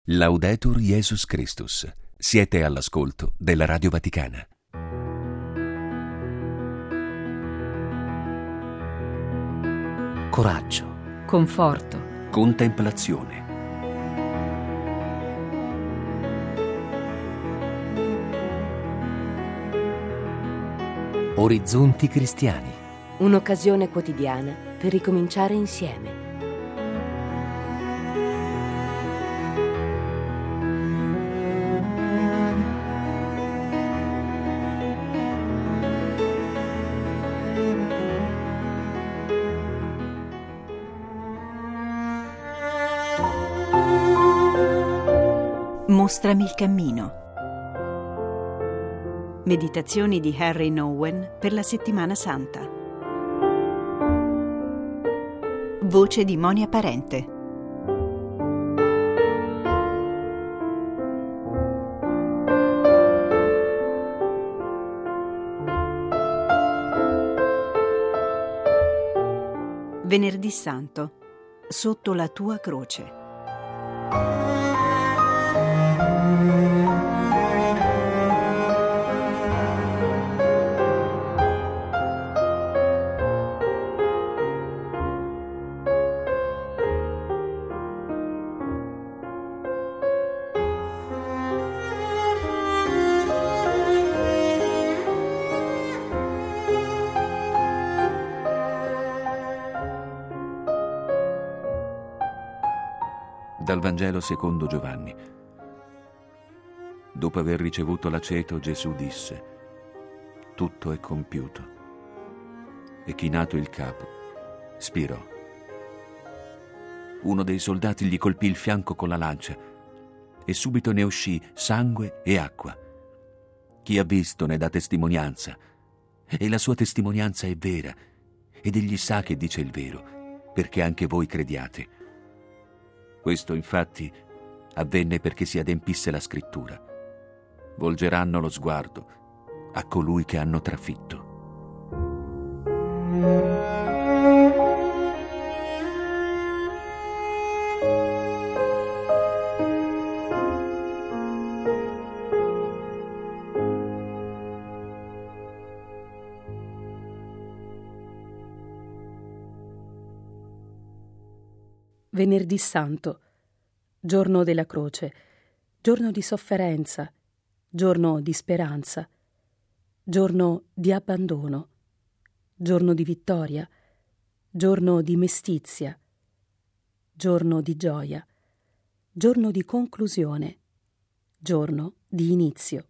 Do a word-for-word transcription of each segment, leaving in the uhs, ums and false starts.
Laudetur Jesus Christus. Siete all'ascolto della Radio Vaticana. Coraggio, conforto, Contemplazione. orizzonti cristiani. Un'occasione quotidiana per ricominciare insieme. Mostrami il cammino. Meditazioni di Henry Nouwen per la Settimana Santa. Voce di Monia Parente. Venerdì Santo. Sotto la tua croce. Dal Vangelo secondo Giovanni. Dopo aver ricevuto l'aceto, Gesù disse: tutto è compiuto. E chinato il capo, spirò. Uno dei soldati gli colpì il fianco con la lancia e subito ne uscì sangue e acqua. Chi ha visto ne dà testimonianza, e la sua testimonianza è vera, ed egli sa che dice il vero, perché anche voi crediate. Questo, infatti, avvenne perché si adempisse la scrittura. Volgeranno lo sguardo a colui che hanno trafitto. Venerdì Santo, giorno della croce, giorno di sofferenza, giorno di speranza, giorno di abbandono, giorno di vittoria, giorno di mestizia, giorno di gioia, giorno di conclusione, giorno di inizio.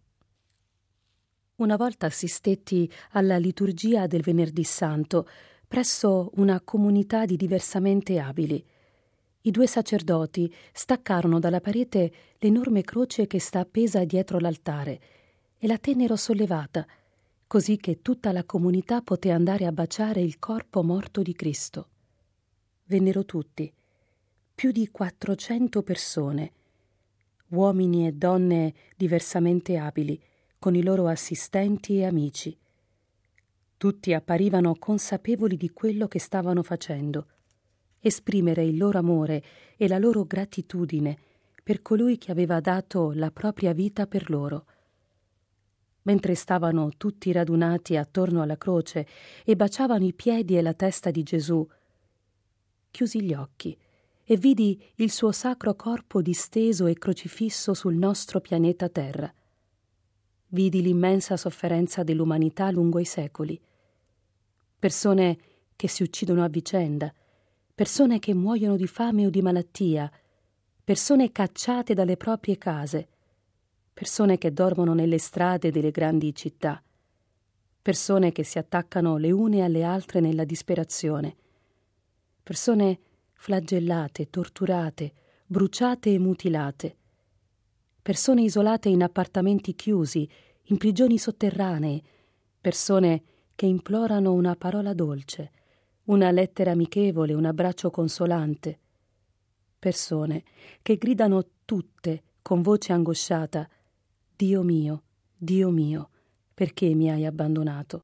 Una volta assistetti alla liturgia del Venerdì Santo presso una comunità di diversamente abili. I due sacerdoti staccarono dalla parete l'enorme croce che sta appesa dietro l'altare e la tennero sollevata, così che tutta la comunità poté andare a baciare il corpo morto di Cristo. Vennero tutti, più di quattrocento persone, uomini e donne diversamente abili, con i loro assistenti e amici. Tutti apparivano consapevoli di quello che stavano facendo, esprimere il loro amore e la loro gratitudine per colui che aveva dato la propria vita per loro. Mentre stavano tutti radunati attorno alla croce e baciavano i piedi e la testa di Gesù, chiusi gli occhi e vidi il suo sacro corpo disteso e crocifisso sul nostro pianeta Terra. Vidi l'immensa sofferenza dell'umanità lungo i secoli. Persone che si uccidono a vicenda, persone che muoiono di fame o di malattia, persone cacciate dalle proprie case, persone che dormono nelle strade delle grandi città, persone che si attaccano le une alle altre nella disperazione, persone flagellate, torturate, bruciate e mutilate, persone isolate in appartamenti chiusi, in prigioni sotterranee, persone che implorano una parola dolce, una lettera amichevole, un abbraccio consolante. Persone che gridano tutte con voce angosciata: Dio mio, Dio mio, perché mi hai abbandonato?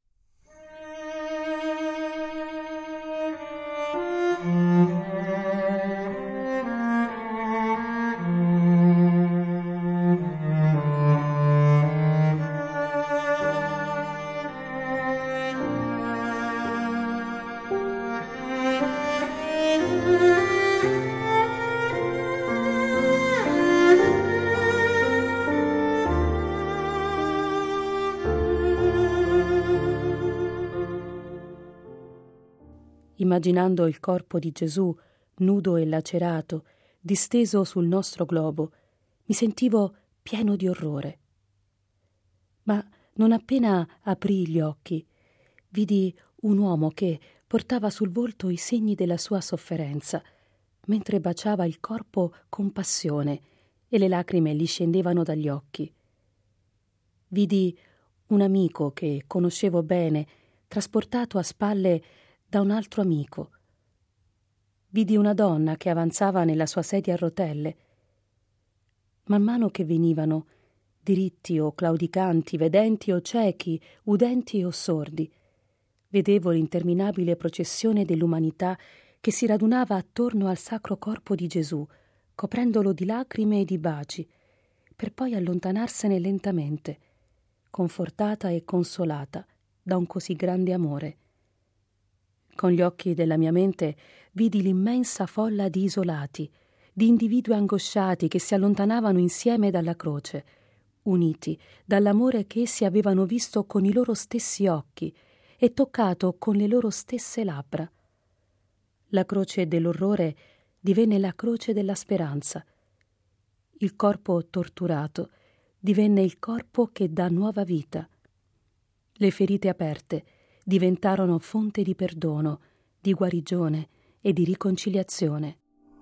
immaginando il corpo di Gesù, nudo e lacerato, disteso sul nostro globo, mi sentivo pieno di orrore. Ma non appena aprii gli occhi, vidi un uomo che portava sul volto i segni della sua sofferenza, mentre baciava il corpo con passione e le lacrime gli scendevano dagli occhi. Vidi un amico che conoscevo bene, trasportato a spalle da un altro amico. Vidi una donna che avanzava nella sua sedia a rotelle. Man mano che venivano, diritti o claudicanti, vedenti o ciechi, udenti o sordi, vedevo l'interminabile processione dell'umanità che si radunava attorno al sacro corpo di Gesù, coprendolo di lacrime e di baci, per poi allontanarsene lentamente, confortata e consolata da un così grande amore. Con gli occhi della mia mente vidi l'immensa folla di isolati, di individui angosciati che si allontanavano insieme dalla croce, uniti dall'amore che essi avevano visto con i loro stessi occhi e toccato con le loro stesse labbra. La croce dell'orrore divenne la croce della speranza. Il corpo torturato divenne il corpo che dà nuova vita. Le ferite aperte diventarono fonte di perdono, di guarigione e di riconciliazione.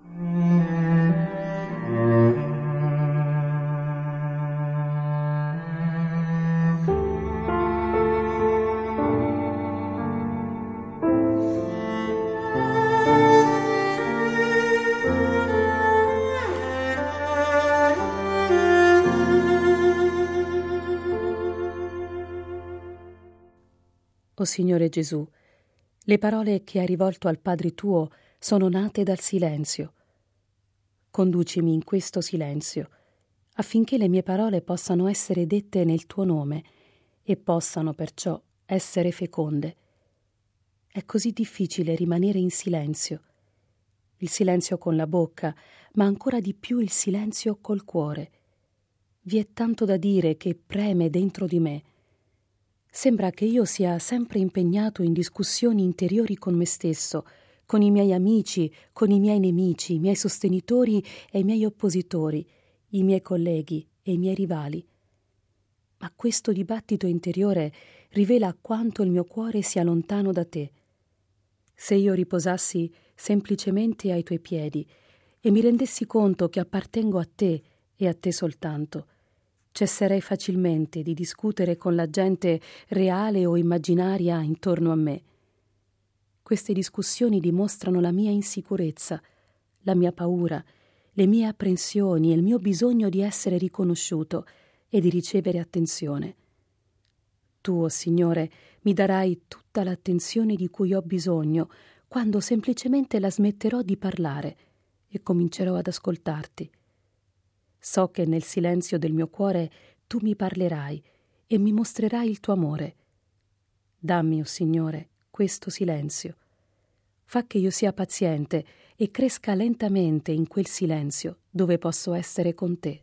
O Signore Gesù, le parole che hai rivolto al Padre tuo sono nate dal silenzio. Conducimi in questo silenzio, affinché le mie parole possano essere dette nel tuo nome e possano perciò essere feconde. È così difficile rimanere in silenzio. Il silenzio con la bocca, ma ancora di più il silenzio col cuore. Vi è tanto da dire che preme dentro di me. Sembra che io sia sempre impegnato in discussioni interiori con me stesso, con i miei amici, con i miei nemici, i miei sostenitori e i miei oppositori, i miei colleghi e i miei rivali. Ma questo dibattito interiore rivela quanto il mio cuore sia lontano da te. Se io riposassi semplicemente ai tuoi piedi e mi rendessi conto che appartengo a te e a te soltanto, cesserei facilmente di discutere con la gente reale o immaginaria intorno a me. Queste discussioni dimostrano la mia insicurezza, la mia paura, le mie apprensioni e il mio bisogno di essere riconosciuto e di ricevere attenzione. Tu, o Signore, mi darai tutta l'attenzione di cui ho bisogno quando semplicemente la smetterò di parlare e comincerò ad ascoltarti. So che nel silenzio del mio cuore tu mi parlerai e mi mostrerai il tuo amore. Dammi, o Signore, questo silenzio. Fa che io sia paziente e cresca lentamente in quel silenzio dove posso essere con te.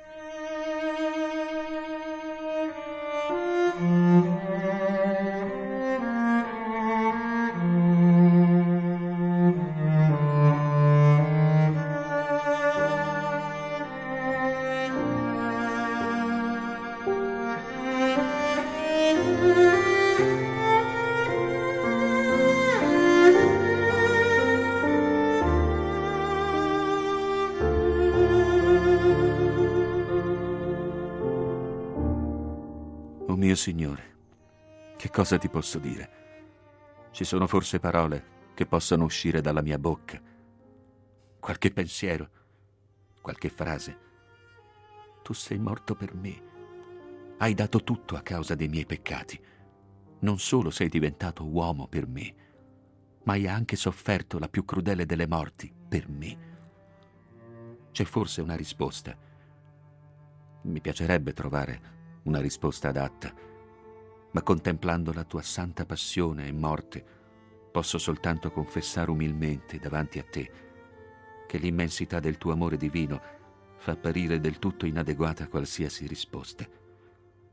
O mio Signore, che cosa ti posso dire? Ci sono forse parole che possano uscire dalla mia bocca? Qualche pensiero? Qualche frase? Tu sei morto per me. Hai dato tutto a causa dei miei peccati. Non solo sei diventato uomo per me, ma hai anche sofferto la più crudele delle morti per me. C'è forse una risposta. Mi piacerebbe trovare una risposta adatta, ma contemplando la tua santa passione e morte, posso soltanto confessare umilmente davanti a te che l'immensità del tuo amore divino fa apparire del tutto inadeguata qualsiasi risposta.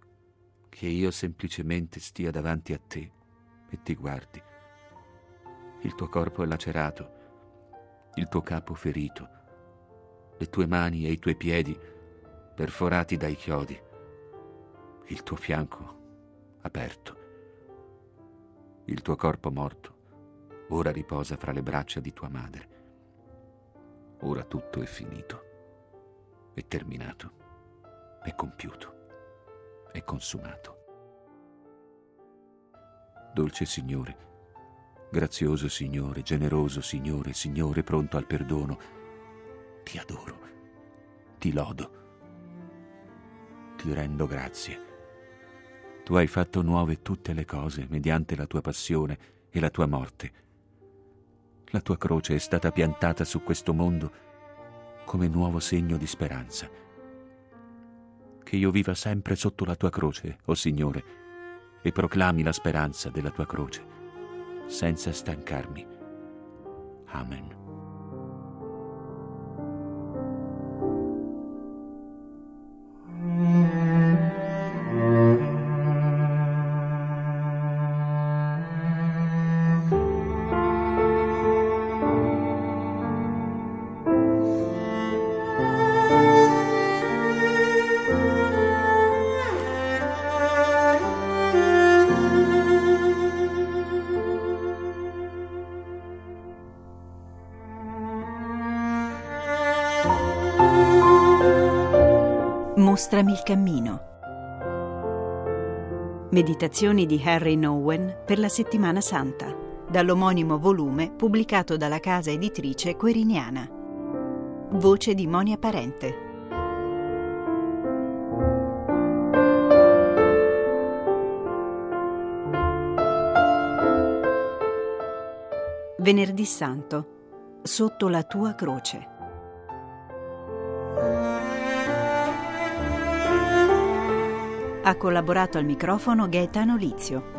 Che io semplicemente stia davanti a te e ti guardi, Il tuo corpo è lacerato, il tuo capo ferito, le tue mani e i tuoi piedi perforati dai chiodi, il tuo fianco aperto. Il tuo corpo morto ora riposa fra le braccia di tua madre. Ora tutto è finito, è terminato, è compiuto, è consumato. Dolce Signore, grazioso Signore, generoso Signore, Signore pronto al perdono, ti adoro, ti lodo, ti rendo grazie. Tu hai fatto nuove tutte le cose mediante la tua passione e la tua morte. La tua croce è stata piantata su questo mondo come nuovo segno di speranza. Che io viva sempre sotto la tua croce, o Signore, e proclami la speranza della tua croce, senza stancarmi. Amen. Mostrami il cammino. Meditazioni di Henry Nouwen per la Settimana Santa, dall'omonimo volume pubblicato dalla casa editrice Queriniana. Voce di Monia Parente. Venerdì Santo. Sotto la tua croce. Ha collaborato al microfono Gaetano Lizio.